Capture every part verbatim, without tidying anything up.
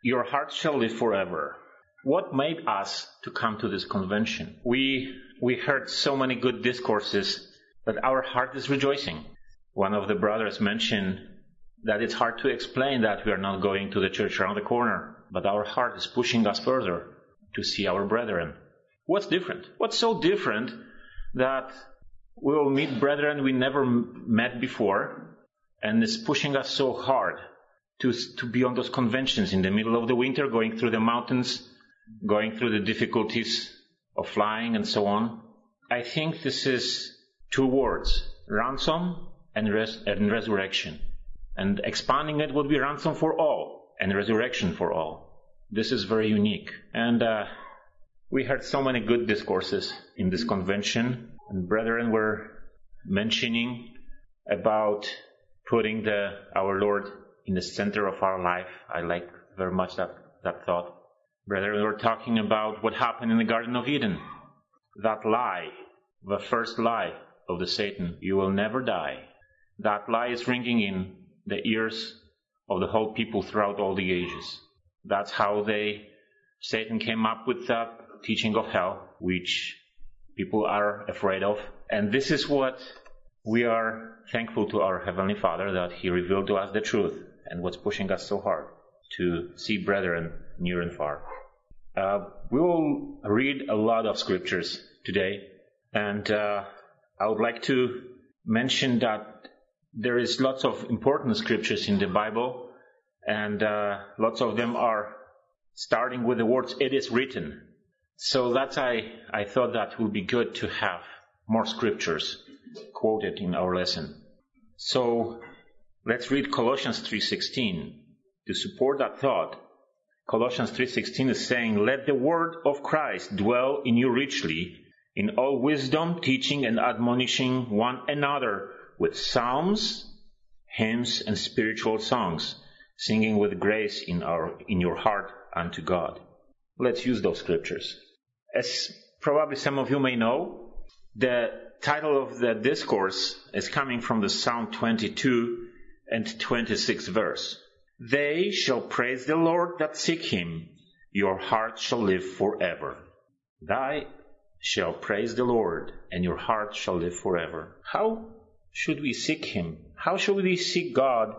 Your heart shall live forever. What made us to come to this convention? We we heard so many good discourses that our heart is rejoicing. One of the brothers mentioned that it's hard to explain that we are not going to the church around the corner, but our heart is pushing us further to see our brethren. What's different? What's so different that we will meet brethren we never met before, and it's pushing us so hard to, to be on those conventions in the middle of the winter, going through the mountains, going through the difficulties of flying and so on? I think this is two words, ransom and, res- and resurrection. And expanding it would be ransom for all and resurrection for all. This is very unique. And uh, we heard so many good discourses in this convention, and brethren were mentioning about putting the our Lord in the center of our life. I like very much that, that thought. Brethren were talking about what happened in the Garden of Eden. That lie, the first lie of the Satan, you will never die. That lie is ringing in the ears of the whole people throughout all the ages. That's how they, Satan came up with that teaching of hell, which people are afraid of. And this is what we are thankful to our Heavenly Father, that He revealed to us the truth and what's pushing us so hard to see brethren near and far. Uh, we will read a lot of scriptures today, and uh, I would like to mention that there is lots of important scriptures in the Bible, and uh, lots of them are starting with the words, "It is written." So that's I, I thought that would be good to have more scriptures quoted in our lesson. So let's read Colossians three sixteen to support that thought. Colossians three sixteen is saying, "Let the word of Christ dwell in you richly, in all wisdom, teaching and admonishing one another with psalms, hymns, and spiritual songs, singing with grace in our in your heart unto God." Let's use those scriptures. As probably some of you may know, the title of the discourse is coming from the Psalm twenty-two and twenty-sixth verse. "They shall praise the Lord that seek him. Your heart shall live forever." Thy shall praise the Lord, and your heart shall live forever. How should we seek him? How should we seek God?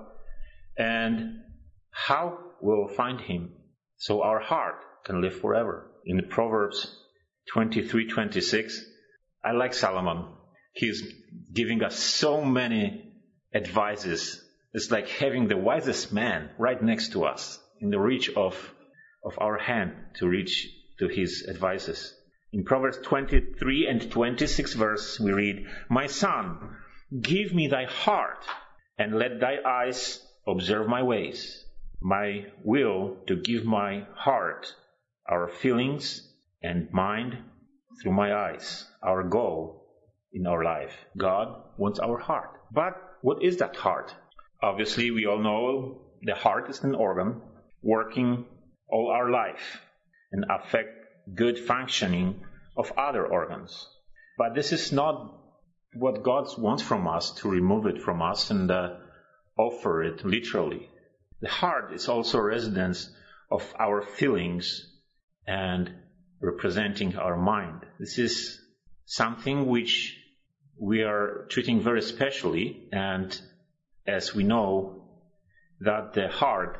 And how we'll find him so our heart can live forever? In the Proverbs twenty-three twenty-six, I like Solomon. He's giving us so many advices. It's like having the wisest man right next to us, in the reach of, of our hand to reach to his advices. In Proverbs twenty-three and twenty-six verse, we read, "My son, give me thy heart, and let thy eyes observe my ways." My will to give my heart, our feelings and mind through my eyes, our goal in our life. God wants our heart. But what is that heart? Obviously, we all know the heart is an organ working all our life and affect good functioning of other organs. But this is not what God wants from us, to remove it from us and uh, offer it literally. The heart is also a residence of our feelings and representing our mind. This is something which we are treating very specially, and as we know that the heart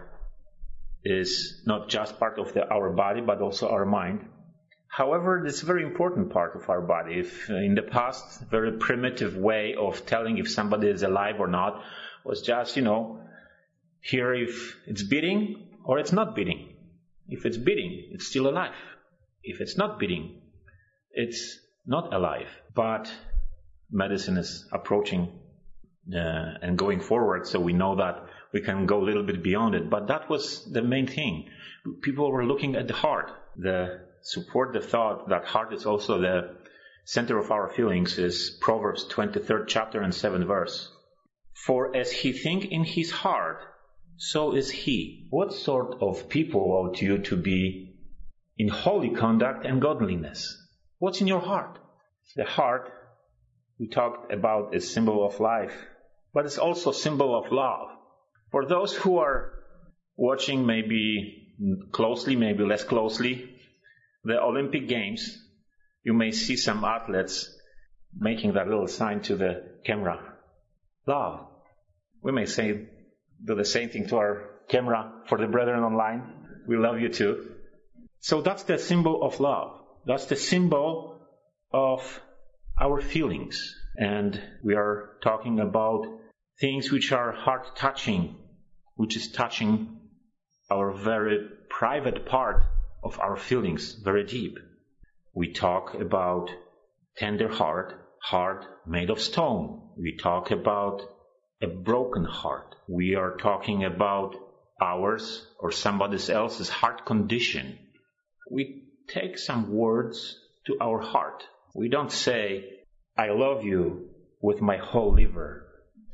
is not just part of the, our body, but also our mind. However, it's a very important part of our body. If in the past, very primitive way of telling if somebody is alive or not was just, you know, hear if it's beating or it's not beating. If it's beating, it's still alive. If it's not beating, it's not alive. But medicine is approaching uh, and going forward, so we know that we can go a little bit beyond it. But that was the main thing. People were looking at the heart. The support the thought that heart is also the center of our feelings is Proverbs twenty-third chapter and seventh verse. "For as he think in his heart, so is he." What sort of people ought you to be in holy conduct and godliness? What's in your heart? The heart, we talked about, is symbol of life, but it's also symbol of love. For those who are watching maybe closely, maybe less closely, the Olympic Games, you may see some athletes making that little sign to the camera. Love. We may say, do the same thing to our camera for the brethren online. We love you too. So that's the symbol of love. That's the symbol of our feelings. And we are talking about things which are heart-touching, which is touching our very private part of our feelings, very deep. We talk about tender heart, heart made of stone. We talk about a broken heart. We are talking about ours or somebody else's heart condition. We take some words to our heart. We don't say, I love you with my whole liver.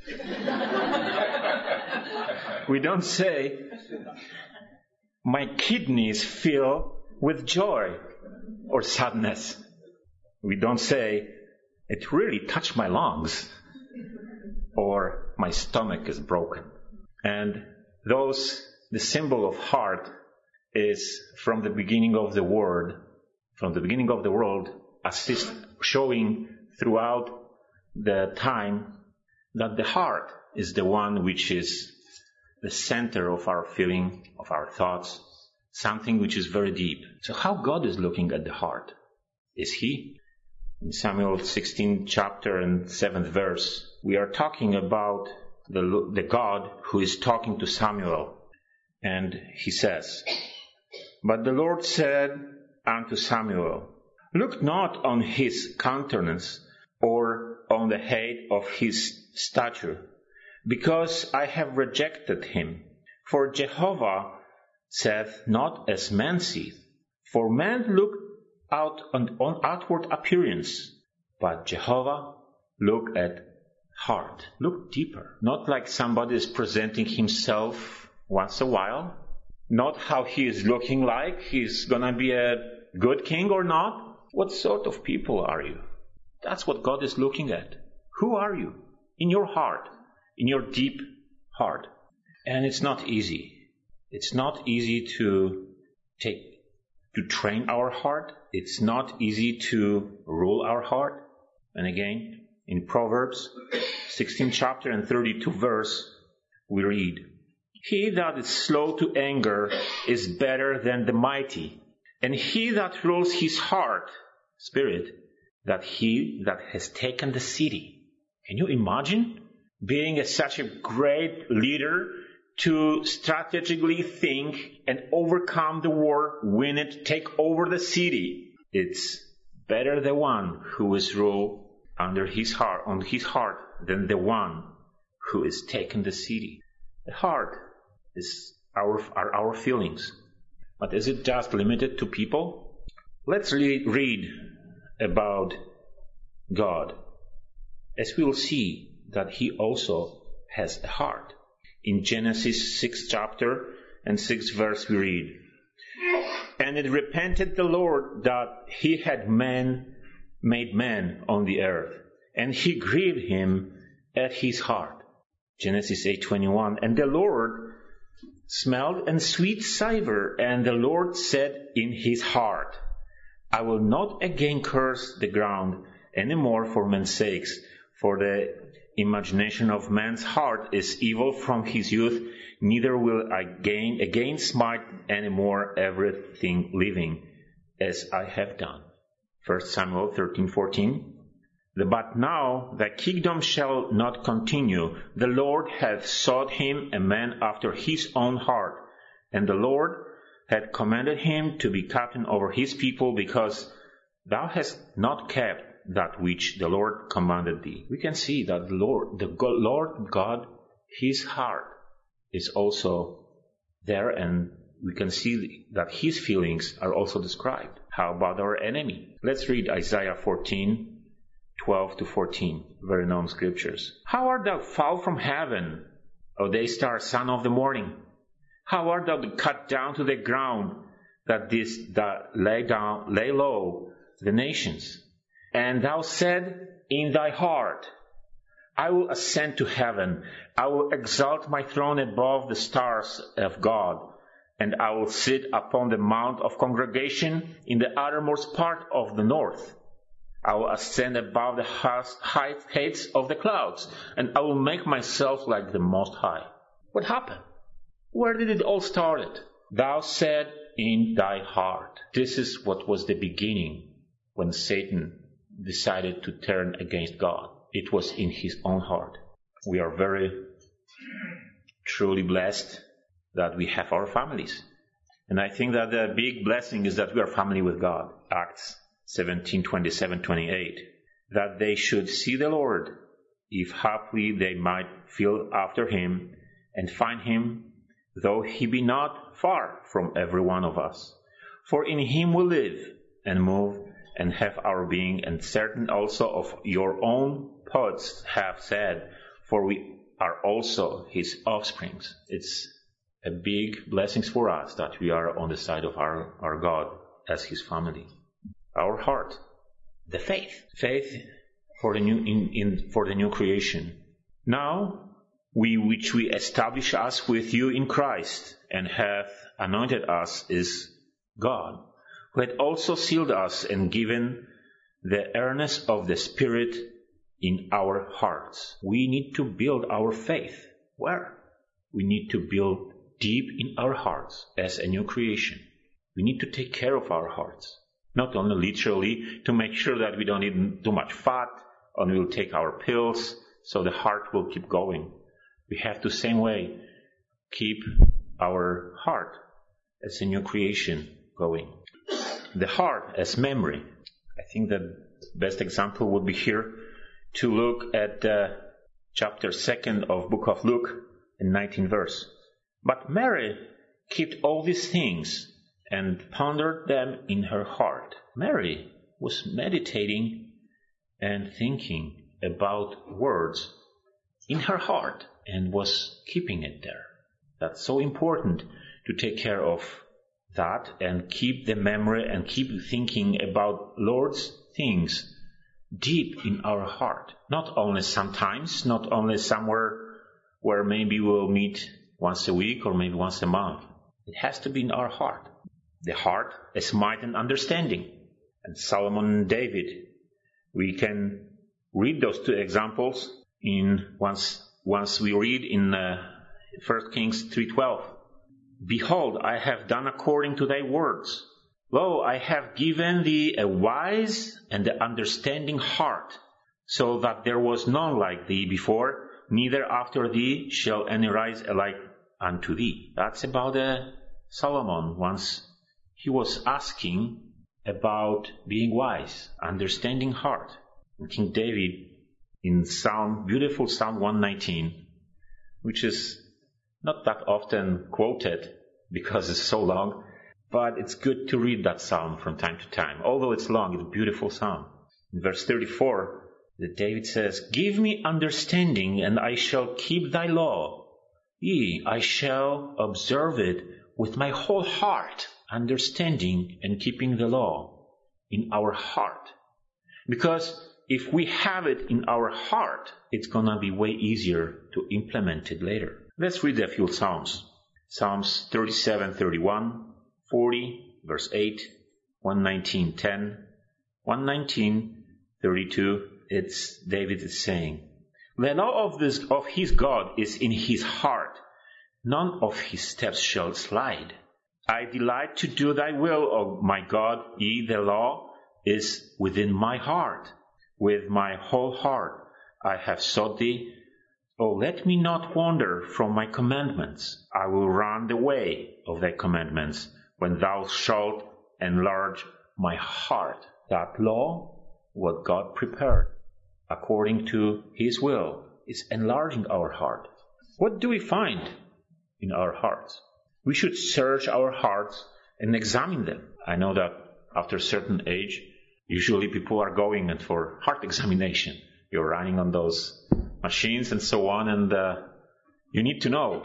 We don't say, my kidneys fill with joy or sadness. We don't say, it really touched my lungs or my stomach is broken. And those, the symbol of heart is from the beginning of the world, from the beginning of the world, assist, showing throughout the time that the heart is the one which is the center of our feeling, of our thoughts, something which is very deep. So how God is looking at the heart? Is He? In Samuel sixteenth chapter and seventh verse, we are talking about the, the God who is talking to Samuel. And he says, But the Lord said unto Samuel, Look not on his countenance or on the height of his stature, because I have rejected him. For Jehovah saith not as man seeth. For man look out on, on outward appearance, but Jehovah look at heart. Look deeper. Not like somebody is presenting himself once a while. Not how he is looking like. He's gonna be a good king or not. What sort of people are you? That's what God is looking at. Who are you? In your heart. In your deep heart. And it's not easy. It's not easy to take, to train our heart. It's not easy to rule our heart. And again, in Proverbs sixteenth chapter and thirty-two verse, we read, He that is slow to anger is better than the mighty, and he that rules his heart, spirit, that he that has taken the city. Can you imagine being a, such a great leader to strategically think and overcome the war, win it, take over the city? It's better the one who is ruled under his heart, on his heart, than the one who is taken the city. The heart is our are our feelings. But is it just limited to people? Let's re- read about God, as we will see that He also has a heart. In Genesis sixth chapter and sixth verse we read, And it repented the Lord that He had man made man on the earth, and He grieved Him at His heart. Genesis eight twenty-one, And the Lord smelled an sweet savour, and the Lord said in His heart, I will not again curse the ground any more for men's sakes, for the imagination of man's heart is evil from his youth, neither will I again, again smite any more everything living, as I have done. First Samuel thirteen fourteen. But now the kingdom shall not continue. The Lord hath sought him a man after his own heart, and the Lord had commanded him to be captain over his people, because thou hast not kept that which the Lord commanded thee. We can see that the Lord, the God, Lord God, His heart is also there, and we can see that His feelings are also described. How about our enemy? Let's read Isaiah fourteen, twelve to fourteen, very known scriptures. How art thou fall from heaven, O day star, son of the morning? How art thou cut down to the ground, that this that lay down, lay low the nations? And thou said in thy heart, I will ascend to heaven. I will exalt my throne above the stars of God. and I will sit upon the mount of congregation in the uttermost part of the north. I will ascend above the high heights of the clouds, and I will make myself like the Most High. What happened? Where did it all start? Thou said in thy heart. This is what was the beginning when Satan decided to turn against God. It was in his own heart. We are very truly blessed that we have our families. And I think that the big blessing is that we are family with God. Acts seventeen, twenty-seven, twenty-eight. That they should see the Lord, if haply they might feel after him, and find him, though he be not far from every one of us. For in him we live, and move, and have our being, and certain also of your own poets have said, for we are also his offsprings. It's a big blessing for us that we are on the side of our, our God as his family. Our heart, the faith, faith for the new in, in for the new creation. Now we which we establish us with you in Christ, and hath anointed us, is God, who had also sealed us and given the earnest of the Spirit in our hearts. We need to build our faith. Where? We need to build deep in our hearts as a new creation. We need to take care of our hearts. Not only literally to make sure that we don't eat too much fat, and we'll take our pills, so the heart will keep going. We have to, same way, keep our heart as a new creation going. The heart as memory. I think the best example would be here to look at the chapter second of book of Luke, in nineteenth verse. But Mary kept all these things and pondered them in her heart. Mary was meditating and thinking about words in her heart and was keeping it there. That's so important to take care of that and keep the memory and keep thinking about Lord's things deep in our heart. Not only sometimes, not only somewhere where maybe we'll meet once a week or maybe once a month. It has to be in our heart. The heart is might and understanding. And Solomon and David, we can read those two examples in once once we read in uh, First Kings three twelve. Behold, I have done according to thy words. Lo, I have given thee a wise and a understanding heart, so that there was none like thee before, neither after thee shall any rise alike unto thee. That's about uh, Solomon once he was asking about being wise, understanding heart. And King David in Psalm, beautiful Psalm one nineteen, which is not that often quoted because it's so long, but it's good to read that psalm from time to time. Although it's long, it's a beautiful psalm. In verse thirty-four, that David says, Give me understanding, and I shall keep thy law. Yea, I shall observe it with my whole heart, understanding and keeping the law in our heart. Because if we have it in our heart, it's gonna be way easier to implement it later. Let's read a few Psalms. Psalms thirty-seven, thirty-one, forty, verse eight, one nineteen, ten, one nineteen, thirty-two. It's David is saying, The law of this of his God is in his heart. None of his steps shall slide. I delight to do thy will, O my God. Yea, the law is within my heart. With my whole heart I have sought thee. Oh, let me not wander from my commandments. I will run the way of thy commandments when thou shalt enlarge my heart. That law, what God prepared according to his will, is enlarging our heart. What do we find in our hearts? We should search our hearts and examine them. I know that after a certain age, usually people are going in for heart examination. You're running on those machines and so on, and uh, you need to know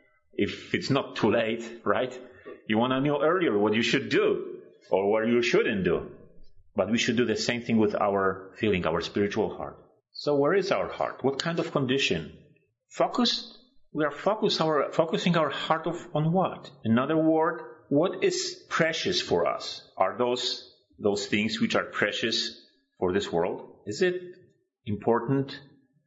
if it's not too late, right? You want to know earlier what you should do or what you shouldn't do. But we should do the same thing with our feeling, our spiritual heart. So where is our heart? What kind of condition? Focused we are focus our, focusing our heart of, on what? In other words, what is precious for us? Are those those things which are precious for this world? Is it important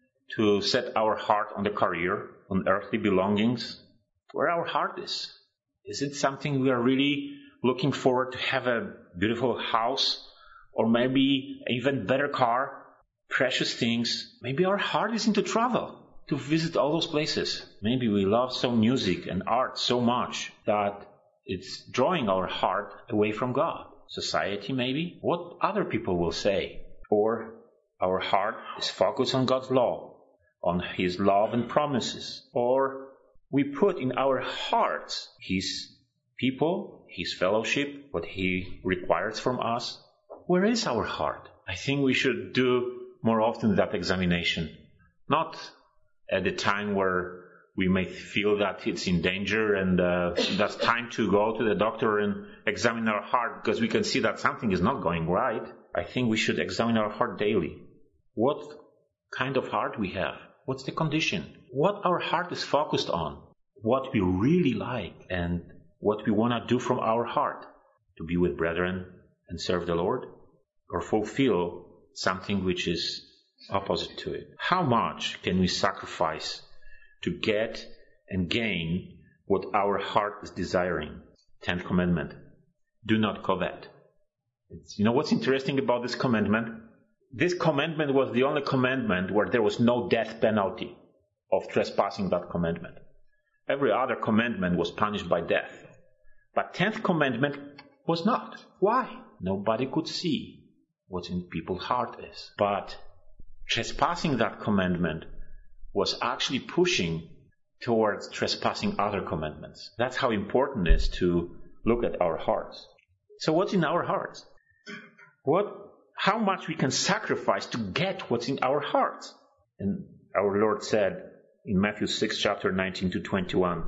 to set our heart on the career, on earthly belongings? Where our heart is? Is it something we are really looking forward to have a beautiful house, or maybe an even better car, precious things? Maybe our heart is into travel, to visit all those places. Maybe we love some music and art so much that it's drawing our heart away from God. Society, maybe? What other people will say? Or our heart is focused on God's law, on His love and promises. Or we put in our hearts His people, His fellowship, what He requires from us. Where is our heart? I think we should do more often that examination. Not at the time where we may feel that it's in danger and uh, that's time to go to the doctor and examine our heart because we can see that something is not going right. I think we should examine our heart daily. What kind of heart we have? What's the condition? What our heart is focused on? What we really like and what we want to do from our heart? To be with brethren and serve the Lord? Or fulfill something which is opposite to it? How much can we sacrifice to get and gain what our heart is desiring? Tenth commandment. Do not covet. It's, you know what's interesting about this commandment? This commandment was the only commandment where there was no death penalty of trespassing that commandment. Every other commandment was punished by death. But tenth commandment was not. Why? Nobody could see what in people's heart is. But trespassing that commandment was actually pushing towards trespassing other commandments. That's how important it is to look at our hearts. So what's in our hearts? What, how much we can sacrifice to get what's in our hearts? And our Lord said in Matthew six, chapter nineteen to twenty-one,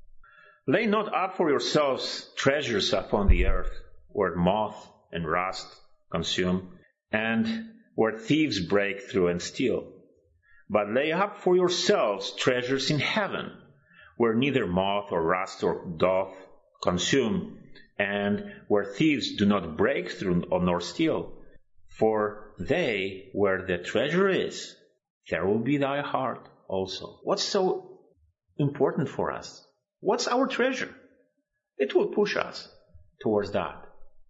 lay not up for yourselves treasures upon the earth, where moth and rust consume, and where thieves break through and steal. But lay up for yourselves treasures in heaven, where neither moth or rust or doth consume, and where thieves do not break through nor steal. For they, where the treasure is, there will be thy heart also. What's so important for us? What's our treasure? It will push us towards that.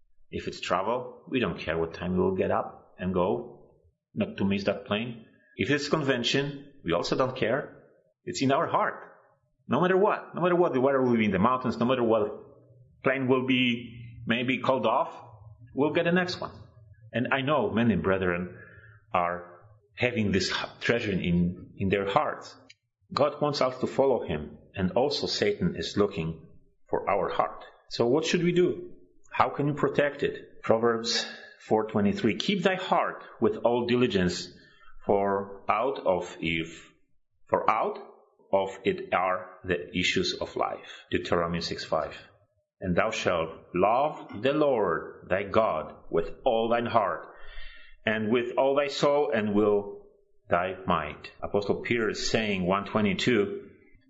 If it's travel, we don't care what time we will get up and go, not to miss that plane. If it's convention, we also don't care. It's in our heart. No matter what. No matter what the weather will be in the mountains, no matter what plane will be maybe called off, we'll get the next one. And I know many brethren are having this treasure in, in their hearts. God wants us to follow Him, and also Satan is looking for our heart. So what should we do? How can we protect it? Proverbs four twenty-three, keep thy heart with all diligence, for out of if, for out of it are the issues of life. Deuteronomy six five. And thou shalt love the Lord thy God with all thine heart, and with all thy soul, and will thy might. Apostle Peter is saying, one twenty-two,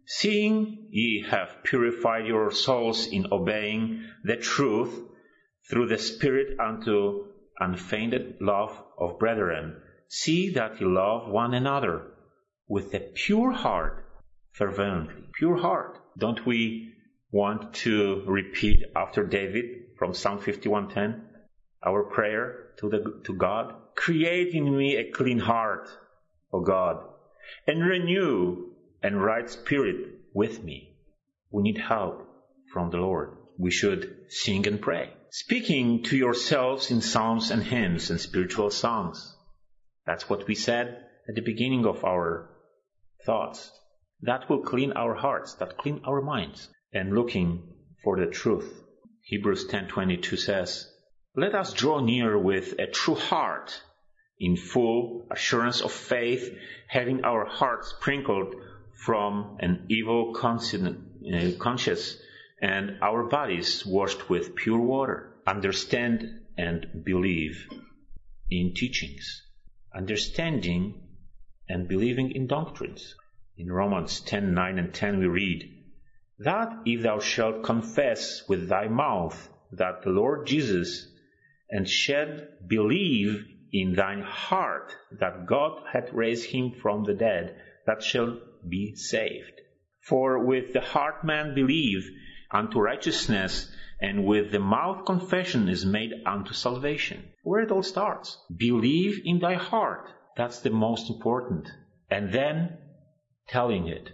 seeing ye have purified your souls in obeying the truth through the Spirit unto unfeigned love of brethren, see that ye love one another with a pure heart fervently. Pure heart. Don't we want to repeat after David from Psalm fifty-one ten, our prayer to the to God? Create in me a clean heart, O God, and renew a right spirit with me. We need help from the Lord. We should sing and pray, speaking to yourselves in psalms and hymns and spiritual songs. That's what we said at the beginning of our thoughts. That will clean our hearts, that clean our minds, and looking for the truth. Hebrews ten twenty-two says, let us draw near with a true heart, in full assurance of faith, having our hearts sprinkled from an evil conscience, and our bodies washed with pure water. Understand and believe in teachings. Understanding and believing in doctrines. In Romans ten, nine and ten we read, that if thou shalt confess with thy mouth that the Lord Jesus, and shalt believe in thine heart that God hath raised him from the dead, that shalt be saved. For with the heart man believe unto righteousness, and with the mouth confession is made unto salvation. Where it all starts. Believe in thy heart. That's the most important. And then telling it.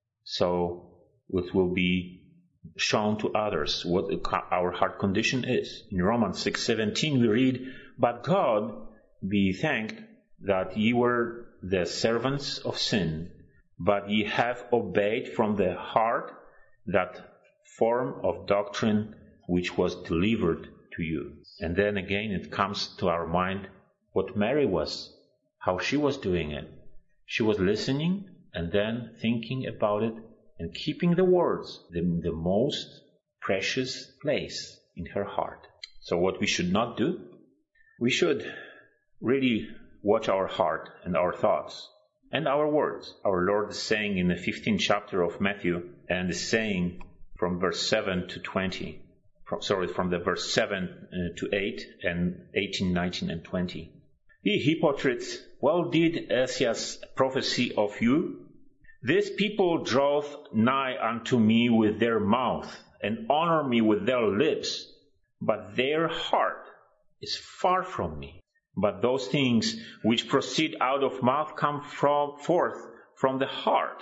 So it will be shown to others what our heart condition is. In Romans six seventeen we read, but God be thanked that ye were the servants of sin, but ye have obeyed from the heart that form of doctrine which was delivered to you. And then again it comes to our mind what Mary was, how she was doing it. She was listening and then thinking about it and keeping the words, the, the most precious place in her heart. So what we should not do? We should really watch our heart and our thoughts and our words. Our Lord is saying in the fifteenth chapter of Matthew, and is saying from verse seven to twenty, from, sorry, from the verse seven uh, to eight and eighteen, nineteen and twenty. Ye hypocrites, well did Isaiah's prophecy of you. This people draweth nigh unto me with their mouth, and honor me with their lips, but their heart is far from me. But those things which proceed out of mouth come from, forth from the heart,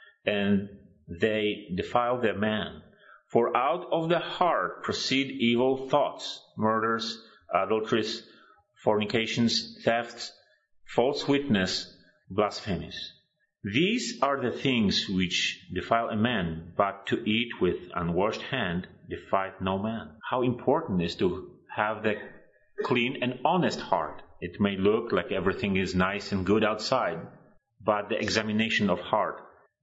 and they defile the man. For out of the heart proceed evil thoughts, murders, adulteries, fornications, thefts, false witness, blasphemies. These are the things which defile a man, but to eat with unwashed hand defileth no man. How important is to have the clean and honest heart. It may look like everything is nice and good outside, but the examination of heart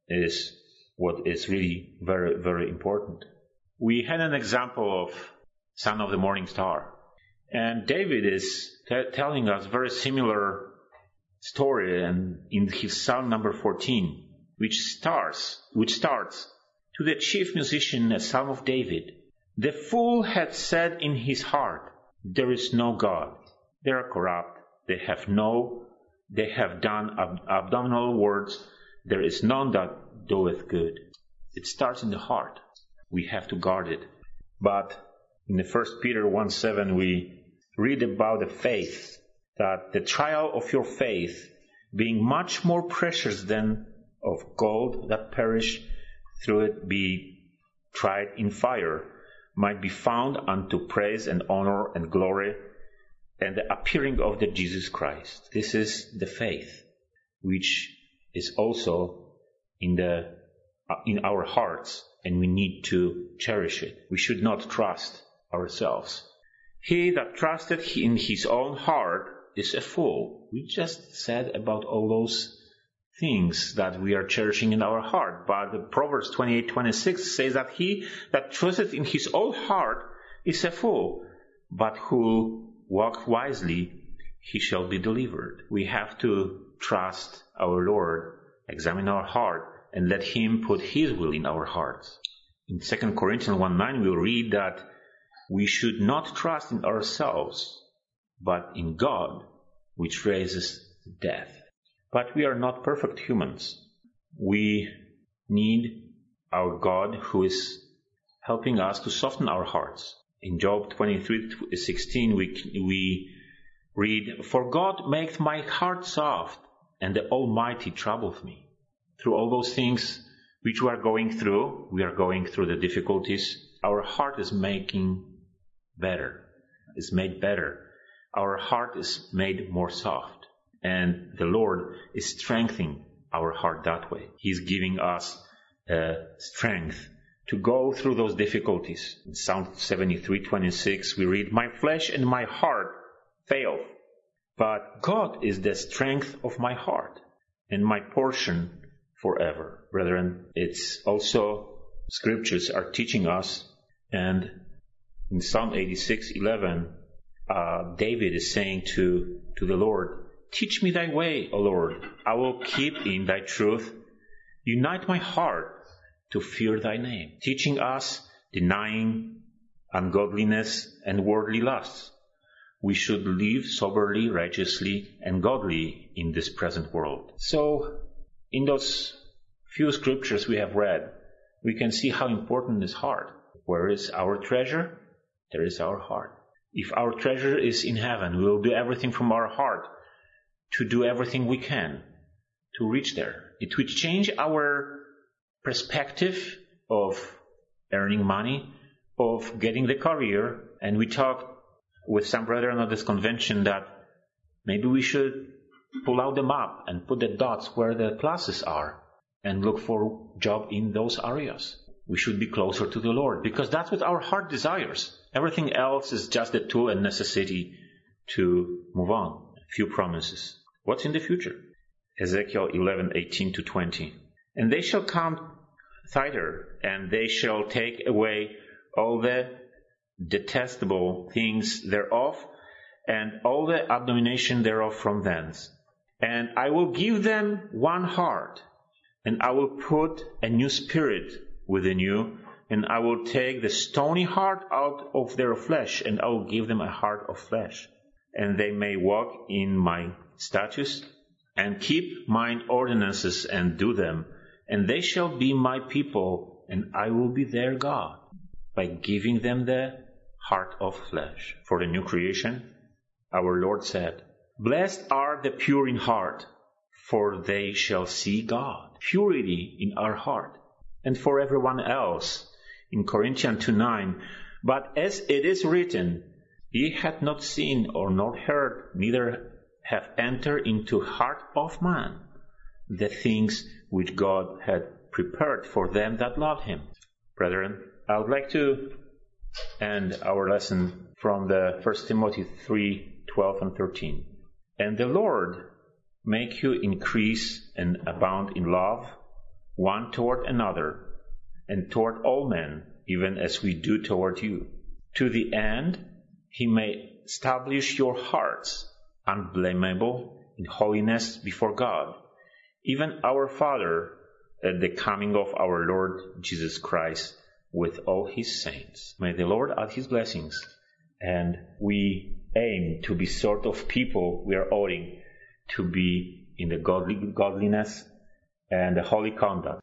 is what is really very, very important. We had an example of Son of the Morning Star, and David is t- telling us very similar story, and in his Psalm number fourteen, which starts, which starts, to the chief musician, a Psalm of David. The fool hath said in his heart, there is no God. They are corrupt. They have no, they have done ab- abominable words. There is none that doeth good. It starts in the heart. We have to guard it. But in the First Peter one seven, we read about the faith, that the trial of your faith, being much more precious than of gold that perish, through it be tried in fire, might be found unto praise and honor and glory, and the appearing of the Jesus Christ. This is the faith, which is also in the uh, in our hearts, and we need to cherish it. We should not trust ourselves. He that trusteth in his own heart is a fool. We just said about all those things that we are cherishing in our heart. But the Proverbs twenty-eight twenty-six says that he that trusteth in his own heart is a fool, but who walk wisely, he shall be delivered. We have to trust our Lord, examine our heart, and let him put his will in our hearts. In Second Corinthians one nine we read that we should not trust in ourselves, but in God, which raises death. But we are not perfect humans. We need our God who is helping us to soften our hearts. In Job twenty-three sixteen we, we read, for God maketh my heart soft, and the Almighty troubleth me. Through all those things which we are going through, we are going through the difficulties, our heart is making better, is made better. Our heart is made more soft, and the Lord is strengthening our heart that way. He's giving us uh, strength to go through those difficulties. In Psalm seventy-three twenty-six we read, my flesh and my heart fail, but God is the strength of my heart and my portion forever. Brethren, it's also scriptures are teaching us, and in Psalm eighty-six eleven, uh, David is saying to, to the Lord, teach me thy way, O Lord. I will keep in thy truth Unite my heart to fear thy name, teaching us, denying ungodliness and worldly lusts. We should live soberly, righteously, and godly in this present world. So, in those few scriptures we have read, we can see how important is heart. Where is our treasure? There is our heart. If our treasure is in heaven, we will do everything from our heart to do everything we can to reach there. It will change our perspective of earning money, of getting the career. And we talked with some brethren at this convention that maybe we should pull out the map and put the dots where the classes are and look for a job in those areas. We should be closer to the Lord because that's what our heart desires. Everything else is just a tool and necessity to move on. A few promises. What's in the future? Ezekiel eleven, eighteen to twenty. And they shall come thither, and they shall take away all the detestable things thereof, and all the abomination thereof from thence. And I will give them one heart, and I will put a new spirit within you, and I will take the stony heart out of their flesh, and I will give them a heart of flesh. And they may walk in my statutes, and keep mine ordinances, and do them. And they shall be my people, and I will be their God, by giving them the heart of flesh. For the new creation, our Lord said, Blessed are the pure in heart, for they shall see God. Purity in our heart. And for everyone else, in Corinthians two nine, But as it is written, Ye hath not seen or not heard, neither have entered into heart of man the things which God had prepared for them that love him. Brethren, I would like to end our lesson from the First Timothy three, twelve and thirteen. And the Lord make you increase and abound in love, one toward another, and toward all men, even as we do toward you, to the end he may establish your hearts unblameable in holiness before God, even our Father, at the coming of our Lord Jesus Christ with all his saints. May the Lord add his blessings, and we aim to be sort of people we are owing to be in the godly, godliness and the holy conduct.